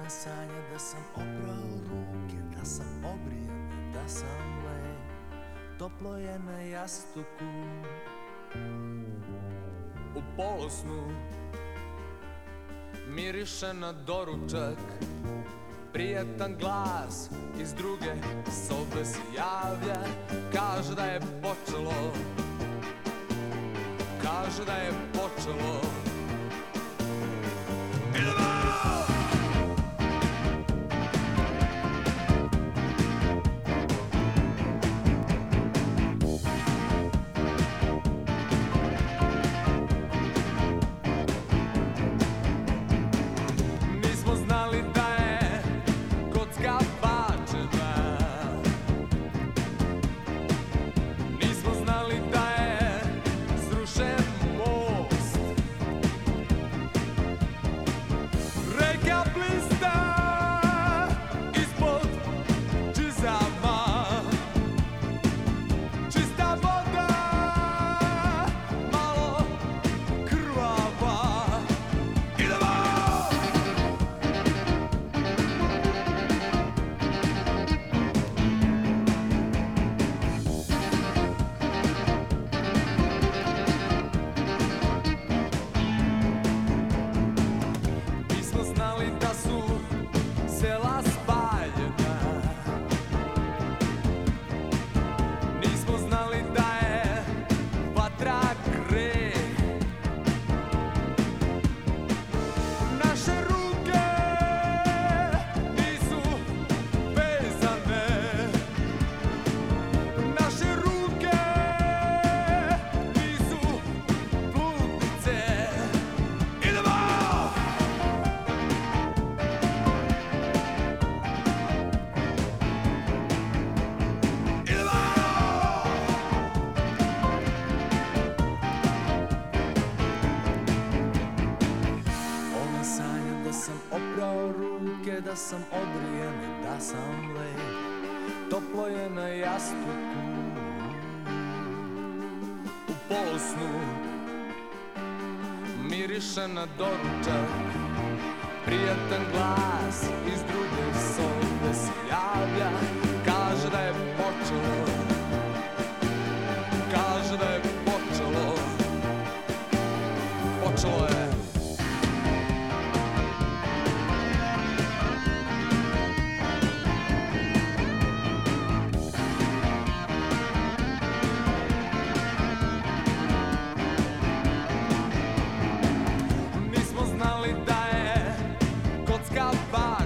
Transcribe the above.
Ona sanja da sam oprao ruke, da sam obrijan i da sam lep. Toplo je na jastuku, u polosnu miriše na doručak. Prijatan glas iz druge sobe se javlja, kaže da je počelo, kaže da je počelo. Idemo! Nismo znali da je kocka bačena, nismo znali da je srušen most. Reka blista ispod čizama, čista voda, malo krvava. Idemo! Nismo znali da su sela spaljena, nismo znali da je vatra greh. Naše ruke nisu vezane, naše ruke nisu bludnice. Idemo! Ona sanja da sam oprao ruke, da sam obrijan i da sam lep. Toplo je na jastuku, u polosnu miriše na doručak. Prijatan glas iz druge sobe se javlja, kaže da je počelo, kaže da je počelo. Počelo je. Nismo znali da je kocka bačena,